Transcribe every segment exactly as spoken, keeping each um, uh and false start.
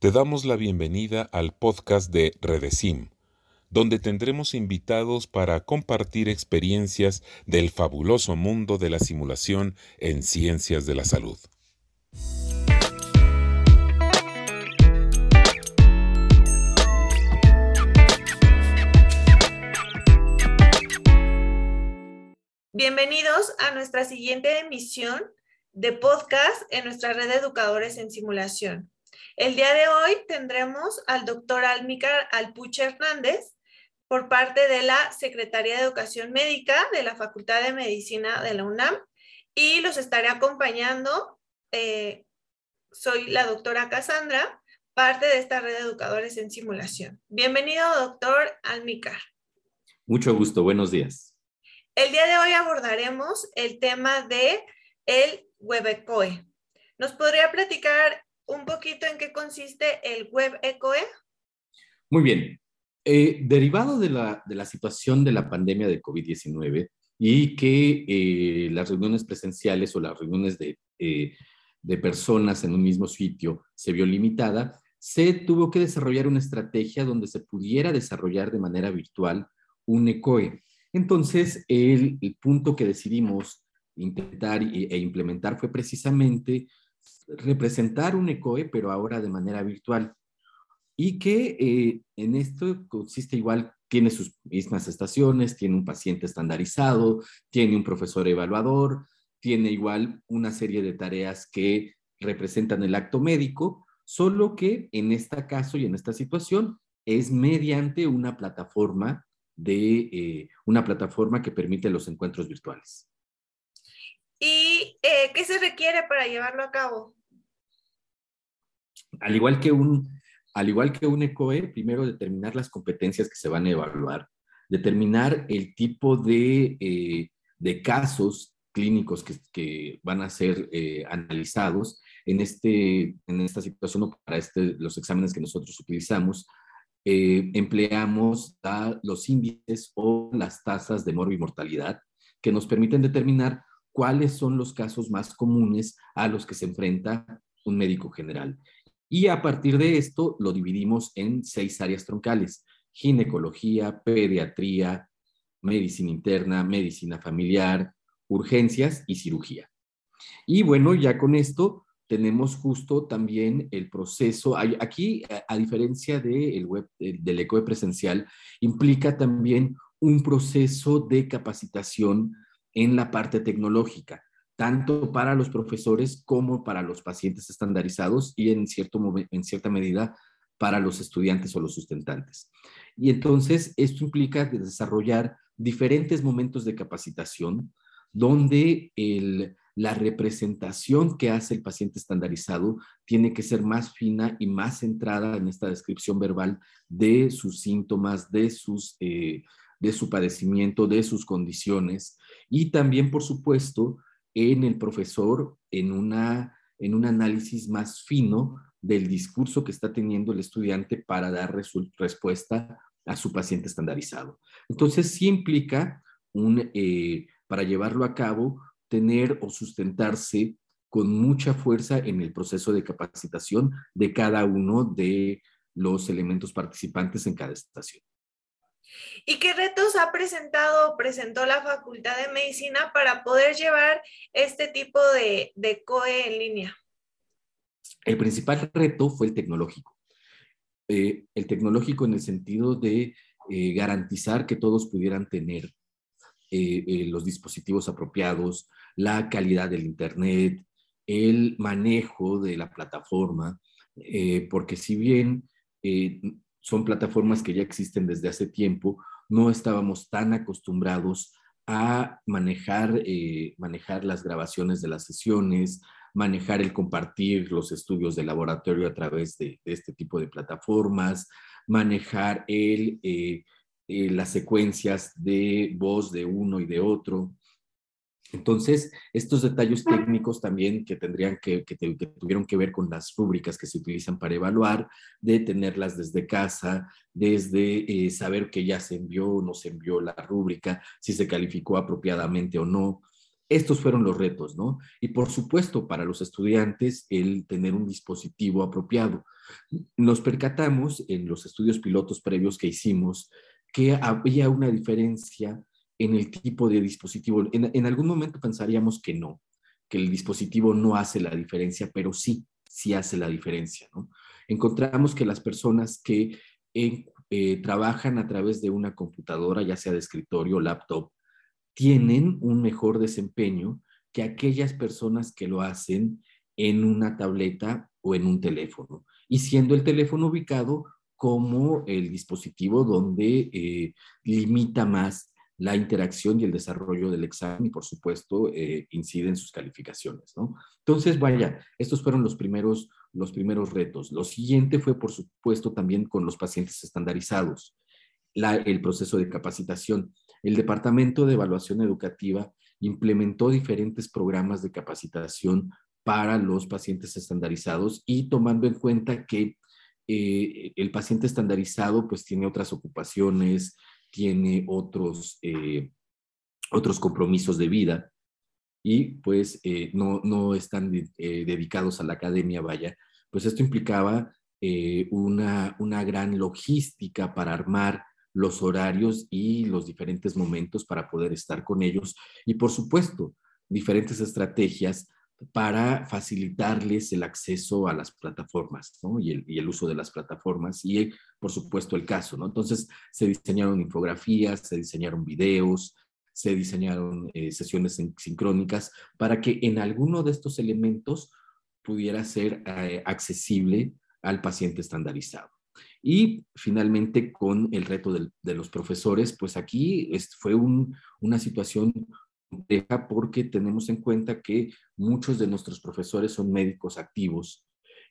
Te damos la bienvenida al podcast de Redesim, donde tendremos invitados para compartir experiencias del fabuloso mundo de la simulación en ciencias de la salud. Bienvenidos a nuestra siguiente emisión de podcast en nuestra red de educadores en simulación. El día de hoy tendremos al doctor Almícar Alpuche Hernández por parte de la Secretaría de Educación Médica de la Facultad de Medicina de la UNAM y los estaré acompañando. Eh, soy la doctora Cassandra, parte de esta red de educadores en simulación. Bienvenido, doctor Almícar. Mucho gusto, buenos días. El día de hoy abordaremos el tema de el WebECOE. ¿Nos podría platicar un poquito en qué consiste el WebECOE? Muy bien. Eh, derivado de la, de la situación de la pandemia de COVID diecinueve y que eh, las reuniones presenciales o las reuniones de, eh, de personas en un mismo sitio se vio limitada, se tuvo que desarrollar una estrategia donde se pudiera desarrollar de manera virtual un ECOE. Entonces, el, el punto que decidimos intentar e, e implementar fue precisamente representar un ECOE, pero ahora de manera virtual. Y que eh, en esto consiste igual, tiene sus mismas estaciones, tiene un paciente estandarizado, tiene un profesor evaluador, tiene igual una serie de tareas que representan el acto médico, solo que en este caso y en esta situación es mediante una plataforma de eh, una plataforma que permite los encuentros virtuales. ¿Y eh, qué se requiere para llevarlo a cabo? Al igual que un, al igual que un ECOE, primero determinar las competencias que se van a evaluar, determinar el tipo de, eh, de casos clínicos que, que van a ser eh, analizados en, este, en esta situación o para este, los exámenes que nosotros utilizamos. Eh, empleamos a los índices o las tasas de morbimortalidad que nos permiten determinar cuáles son los casos más comunes a los que se enfrenta un médico general. Y a partir de esto lo dividimos en seis áreas troncales: ginecología, pediatría, medicina interna, medicina familiar, urgencias y cirugía. Y bueno, ya con esto tenemos justo también el proceso. Aquí, a diferencia del web, del ECOE presencial, implica también un proceso de capacitación en la parte tecnológica, tanto para los profesores como para los pacientes estandarizados y en, cierto, en cierta medida para los estudiantes o los sustentantes. Y entonces esto implica desarrollar diferentes momentos de capacitación donde el la representación que hace el paciente estandarizado tiene que ser más fina y más centrada en esta descripción verbal de sus síntomas, de, sus, eh, de su padecimiento, de sus condiciones, y también, por supuesto, en el profesor, en, una, en un análisis más fino del discurso que está teniendo el estudiante para dar respuesta a su paciente estandarizado. Entonces, sí implica, un, eh, para llevarlo a cabo, tener o sustentarse con mucha fuerza en el proceso de capacitación de cada uno de los elementos participantes en cada estación. ¿Y qué retos ha presentado o presentó la Facultad de Medicina para poder llevar este tipo de, de ECOE en línea? El principal reto fue el tecnológico. Eh, el tecnológico en el sentido de eh, garantizar que todos pudieran tener Eh, eh, los dispositivos apropiados, la calidad del internet, el manejo de la plataforma, eh, porque si bien eh, son plataformas que ya existen desde hace tiempo, no estábamos tan acostumbrados a manejar, eh, manejar las grabaciones de las sesiones, manejar el compartir los estudios de laboratorio a través de, de este tipo de plataformas, manejar el... Eh, Eh, las secuencias de voz de uno y de otro. Entonces, estos detalles técnicos también que tendrían que, que, que tuvieron que ver con las rúbricas que se utilizan para evaluar, de tenerlas desde casa, desde eh, saber que ya se envió o no se envió la rúbrica, si se calificó apropiadamente o no. Estos fueron los retos, ¿no? Y por supuesto, para los estudiantes, el tener un dispositivo apropiado. Nos percatamos en los estudios pilotos previos que hicimos que había una diferencia en el tipo de dispositivo. En, en algún momento pensaríamos que no, que el dispositivo no hace la diferencia, pero sí, sí hace la diferencia, ¿no? Encontramos que las personas que eh, eh, trabajan a través de una computadora, ya sea de escritorio o laptop, tienen un mejor desempeño que aquellas personas que lo hacen en una tableta o en un teléfono, y siendo el teléfono ubicado como el dispositivo donde eh, limita más la interacción y el desarrollo del examen y, por supuesto, eh, incide en sus calificaciones, ¿no? Entonces, vaya, estos fueron los primeros, los primeros retos. Lo siguiente fue, por supuesto, también con los pacientes estandarizados, la, el proceso de capacitación. El Departamento de Evaluación Educativa implementó diferentes programas de capacitación para los pacientes estandarizados y tomando en cuenta que eh, el paciente estandarizado pues tiene otras ocupaciones, tiene otros, eh, otros compromisos de vida y pues eh, no, no están eh, dedicados a la academia, vaya, pues esto implicaba eh, una, una gran logística para armar los horarios y los diferentes momentos para poder estar con ellos y, por supuesto, diferentes estrategias para facilitarles el acceso a las plataformas, ¿no? y, el, y el uso de las plataformas y, por supuesto, el caso, ¿no? Entonces, se diseñaron infografías, se diseñaron videos, se diseñaron eh, sesiones sincrónicas para que en alguno de estos elementos pudiera ser eh, accesible al paciente estandarizado. Y finalmente con el reto de, de los profesores, pues aquí es, fue un, una situación compleja porque tenemos en cuenta que muchos de nuestros profesores son médicos activos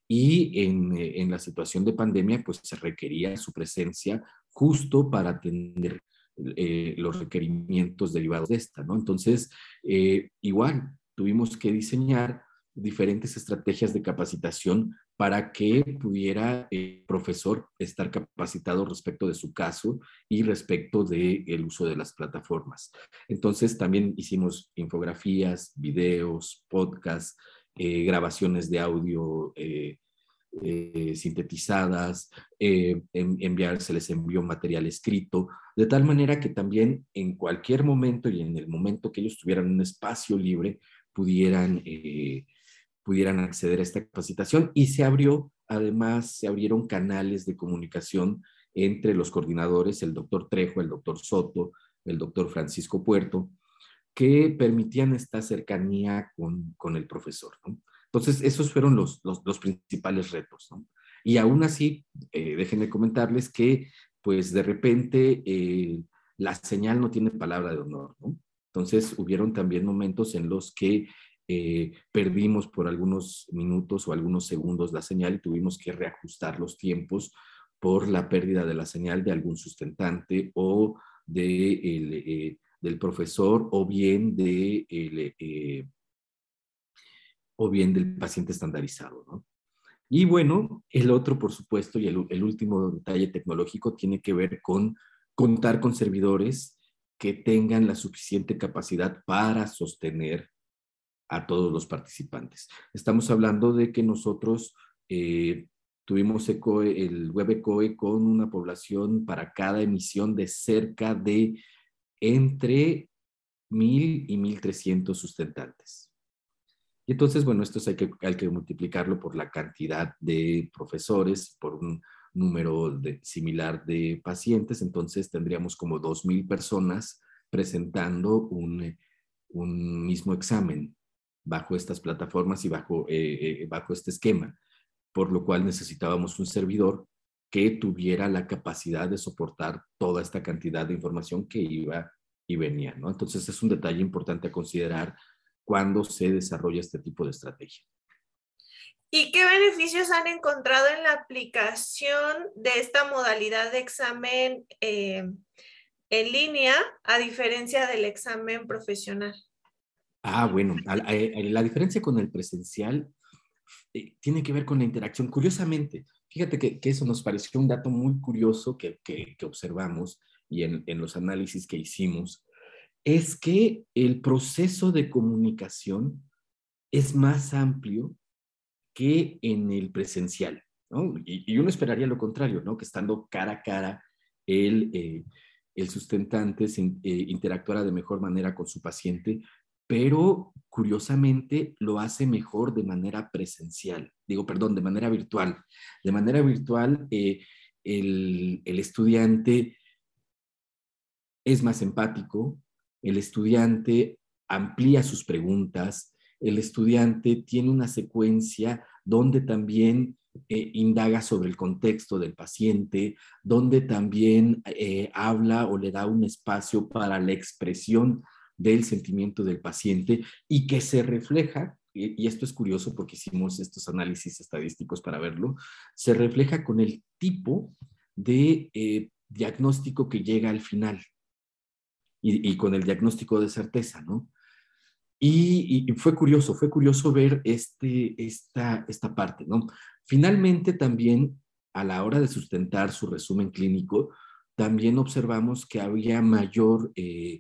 y en, en la situación de pandemia pues se requería su presencia justo para atender eh, los requerimientos derivados de esta, ¿no? Entonces, eh, igual tuvimos que diseñar diferentes estrategias de capacitación para que pudiera el profesor estar capacitado respecto de su caso y respecto del uso de las plataformas. Entonces también hicimos infografías, videos, podcasts, eh, grabaciones de audio eh, eh, sintetizadas, eh, en, enviar, se les envió material escrito, de tal manera que también en cualquier momento y en el momento que ellos tuvieran un espacio libre, pudieran... Eh, pudieran acceder a esta capacitación y se abrió, además se abrieron canales de comunicación entre los coordinadores, el doctor Trejo, el doctor Soto, el doctor Francisco Puerto, que permitían esta cercanía con, con el profesor, ¿no? Entonces, esos fueron los, los, los principales retos, ¿no? Y aún así, eh, déjenme comentarles que, pues, de repente, eh, la señal no tiene palabra de honor, ¿no? Entonces, hubieron también momentos en los que Eh, perdimos por algunos minutos o algunos segundos la señal y tuvimos que reajustar los tiempos por la pérdida de la señal de algún sustentante o de el, eh, del profesor o bien, de el, eh, o bien del paciente estandarizado, ¿no? Y bueno, el otro, por supuesto, y el, el último detalle tecnológico tiene que ver con contar con servidores que tengan la suficiente capacidad para sostener a todos los participantes. Estamos hablando de que nosotros eh, tuvimos ECOE, el web ECOE con una población para cada emisión de cerca de entre mil y mil trescientos sustentantes. Y entonces, bueno, esto hay que, hay que multiplicarlo por la cantidad de profesores, por un número de, similar de pacientes, entonces tendríamos como dos mil personas presentando un, un mismo examen bajo estas plataformas y bajo, eh, eh, bajo este esquema, por lo cual necesitábamos un servidor que tuviera la capacidad de soportar toda esta cantidad de información que iba y venía, ¿no? Entonces es un detalle importante a considerar cuando se desarrolla este tipo de estrategia. ¿Y qué beneficios han encontrado en la aplicación de esta modalidad de examen eh, en línea a diferencia del examen profesional? Ah, bueno, la diferencia con el presencial eh, tiene que ver con la interacción. Curiosamente, fíjate que, que eso nos pareció un dato muy curioso que, que, que observamos y en, en los análisis que hicimos. es que el proceso de comunicación es más amplio que en el presencial, ¿no? Y, y uno esperaría lo contrario, ¿no? Que estando cara a cara, el, eh, el sustentante se, eh, interactuara de mejor manera con su paciente, pero curiosamente lo hace mejor de manera presencial, digo, perdón, de manera virtual. De manera virtual, eh, el, el estudiante es más empático, el estudiante amplía sus preguntas, el estudiante tiene una secuencia donde también eh, indaga sobre el contexto del paciente, donde también eh, habla o le da un espacio para la expresión del sentimiento del paciente y que se refleja, y, y esto es curioso porque hicimos estos análisis estadísticos para verlo, se refleja con el tipo de eh, diagnóstico que llega al final. Y, y, con el diagnóstico de certeza, ¿no? Y, y, fue curioso, fue curioso ver este, esta, esta parte, ¿no? Finalmente también, a la hora de sustentar su resumen clínico, también observamos que había mayor eh,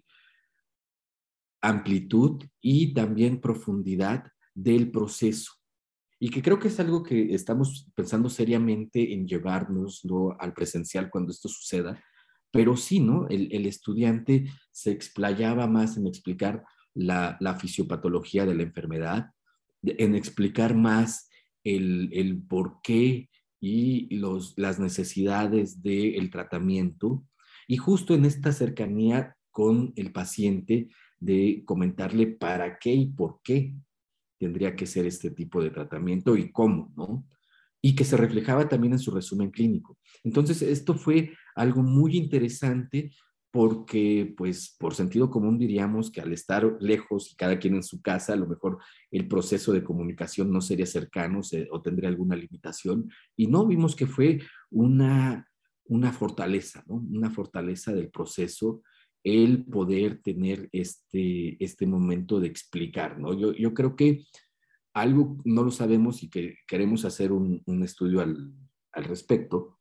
amplitud y también profundidad del proceso. Y que creo que es algo que estamos pensando seriamente en llevárnoslo al presencial cuando esto suceda, pero sí, ¿no? El, el estudiante se explayaba más en explicar la, la fisiopatología de la enfermedad, en explicar más el, el por qué y los, las necesidades del tratamiento, y justo en esta cercanía con el paciente de comentarle para qué y por qué tendría que ser este tipo de tratamiento y cómo, ¿no? Y que se reflejaba también en su resumen clínico. Entonces, esto fue algo muy interesante porque, pues, por sentido común diríamos que al estar lejos y cada quien en su casa, a lo mejor el proceso de comunicación no sería cercano se, o tendría alguna limitación. Y no, vimos que fue una, una fortaleza, ¿no? Una fortaleza del proceso el poder tener este, este momento de explicar, ¿no? Yo, yo creo que algo no lo sabemos y que queremos hacer un, un estudio al, al respecto,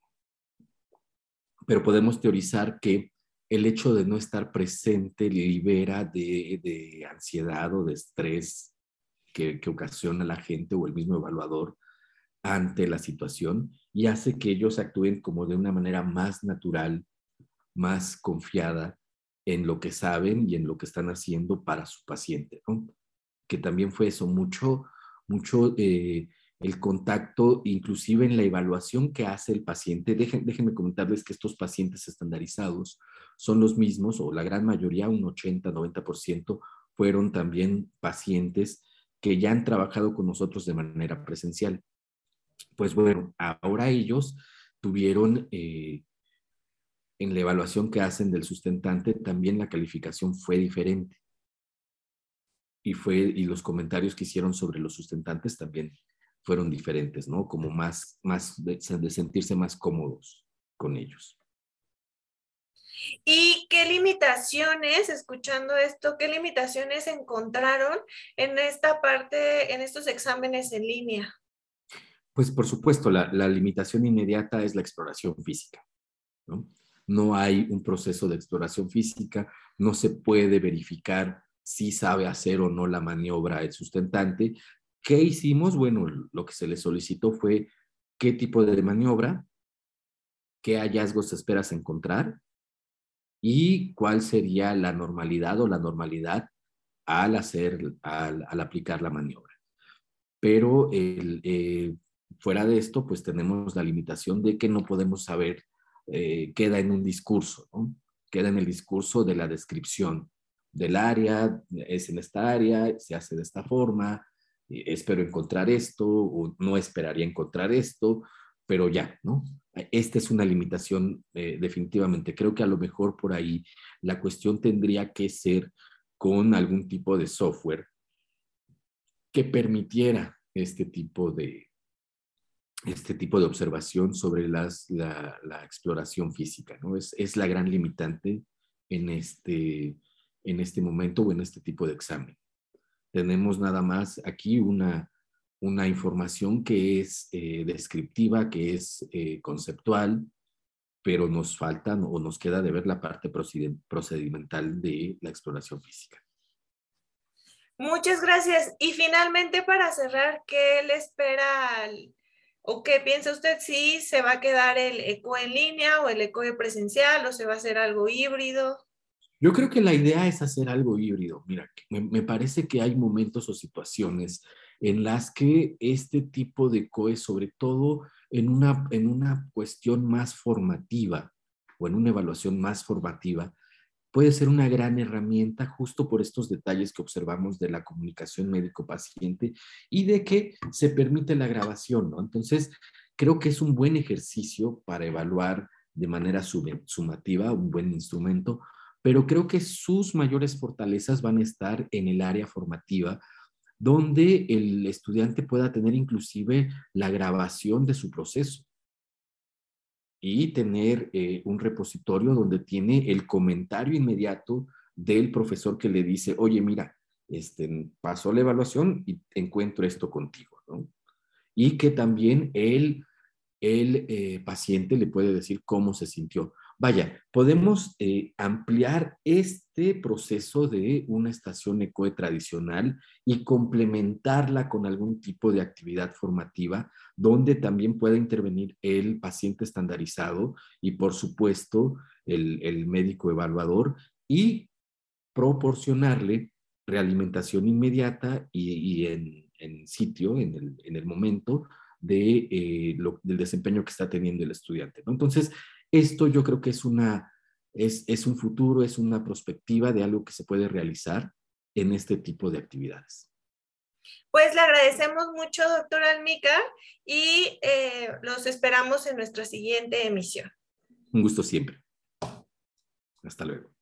pero podemos teorizar que el hecho de no estar presente libera de, de ansiedad o de estrés que, que ocasiona la gente o el mismo evaluador ante la situación y hace que ellos actúen como de una manera más natural, más confiada en lo que saben y en lo que están haciendo para su paciente, ¿no? Que también fue eso, mucho, mucho eh, el contacto, inclusive en la evaluación que hace el paciente. Dejen, déjenme comentarles que estos pacientes estandarizados son los mismos, o la gran mayoría, un ochenta, noventa por ciento, fueron también pacientes que ya han trabajado con nosotros de manera presencial. Pues bueno, ahora ellos tuvieron... Eh, en la evaluación que hacen del sustentante, también la calificación fue diferente. Y, fue, y los comentarios que hicieron sobre los sustentantes también fueron diferentes, ¿no? Como más, más de, de sentirse más cómodos con ellos. ¿Y qué limitaciones, escuchando esto, qué limitaciones encontraron en esta parte, en estos exámenes en línea? Pues por supuesto, la, la limitación inmediata es la exploración física, ¿no? No hay un proceso de exploración física, no se puede verificar si sabe hacer o no la maniobra el sustentante. ¿Qué hicimos? Bueno, lo que se le solicitó fue qué tipo de maniobra, qué hallazgos esperas encontrar y cuál sería la normalidad o la normalidad al hacer, al, al aplicar la maniobra. Pero el, eh, fuera de esto, pues tenemos la limitación de que no podemos saber, eh, queda en un discurso, ¿no? Queda en el discurso de la descripción del área, es en esta área, se hace de esta forma, eh, espero encontrar esto, o no esperaría encontrar esto, pero ya, ¿no? Esta es una limitación eh, definitivamente. Creo que a lo mejor por ahí la cuestión tendría que ser con algún tipo de software que permitiera este tipo de, este tipo de observación sobre las, la, la exploración física, ¿no? Es, es la gran limitante en este, en este momento o en este tipo de examen. Tenemos nada más aquí una, una información que es eh, descriptiva, que es eh, conceptual, pero nos falta o nos queda de ver la parte procedimental de la exploración física. Muchas gracias. Y finalmente, para cerrar, ¿qué le espera al, o qué piensa usted si se va a quedar el eco en línea o el eco presencial o se va a hacer algo híbrido? Yo creo que la idea es hacer algo híbrido. Mira, me, me parece que hay momentos o situaciones en las que este tipo de C O E, sobre todo en una, en una cuestión más formativa o en una evaluación más formativa, puede ser una gran herramienta justo por estos detalles que observamos de la comunicación médico-paciente y de que se permite la grabación, ¿no? Entonces, creo que es un buen ejercicio para evaluar de manera sumativa, un buen instrumento, pero creo que sus mayores fortalezas van a estar en el área formativa, donde el estudiante pueda tener inclusive la grabación de su proceso y tener eh, un repositorio donde tiene el comentario inmediato del profesor que le dice, oye, mira, este, pasó la evaluación y encuentro esto contigo, ¿no? Y que también el, el eh, paciente le puede decir cómo se sintió. Vaya, podemos eh, ampliar este proceso de una estación E C O E tradicional y complementarla con algún tipo de actividad formativa donde también pueda intervenir el paciente estandarizado y, por supuesto, el, el médico evaluador y proporcionarle realimentación inmediata y, y en, en sitio, en el, en el momento de, eh, lo, del desempeño que está teniendo el estudiante, ¿no? Entonces, esto yo creo que es, una, es, es un futuro, es una perspectiva de algo que se puede realizar en este tipo de actividades. Pues le agradecemos mucho, doctor Almícar, y eh, los esperamos en nuestra siguiente emisión. Un gusto siempre. Hasta luego.